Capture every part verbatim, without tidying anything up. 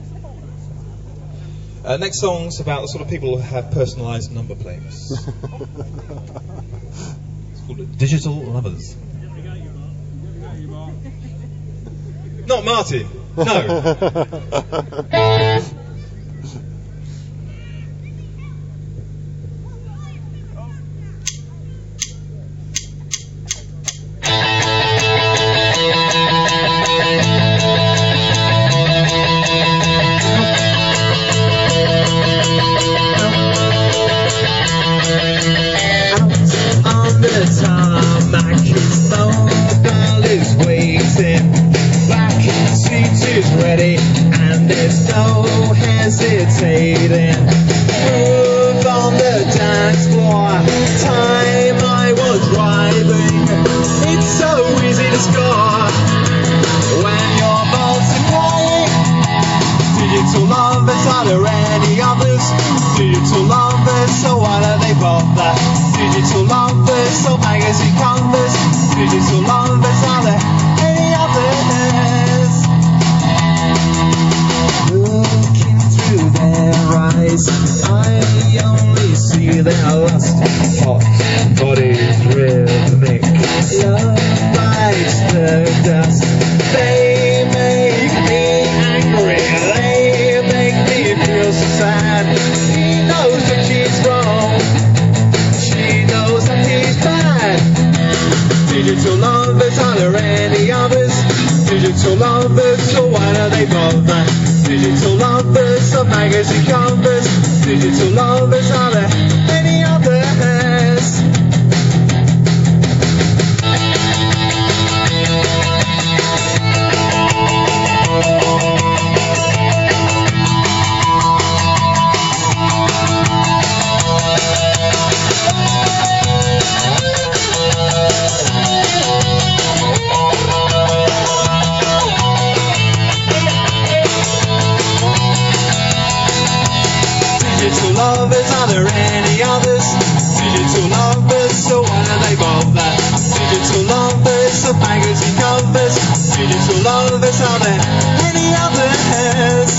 Uh, next song's about the sort of people who have personalised number plates. It's called Digital Lovers. Not Martin, no. Ready, and there's no hesitating. Move on the dance floor. Time I was driving. It's so easy to score when you're multiplying. Digital lovers, are there any others? Digital lovers, so why do they bother? Digital lovers, so magazine covers. Digital lovers, are there any others? Looking through their eyes, I only see their lust. Hot bodies rhythmic, love bites the dust. They make me angry, they make me feel so sad. He knows that she's wrong, she knows that he's bad. Digital lovers, are there any others? Digital lovers, so why do they bother? Digital lovers of magazine covers. Digital lovers, are there any others? Digital lovers, are there any others? Digital lovers, so why do they bother? Digital lovers of magazine covers. Digital lovers, are there any others?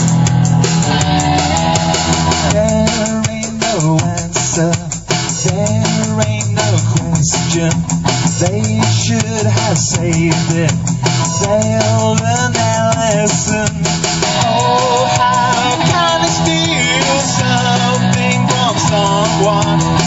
There ain't no answer, there ain't no question. They should have saved it, they'll learn their lesson. Oh, how can this feel something from someone?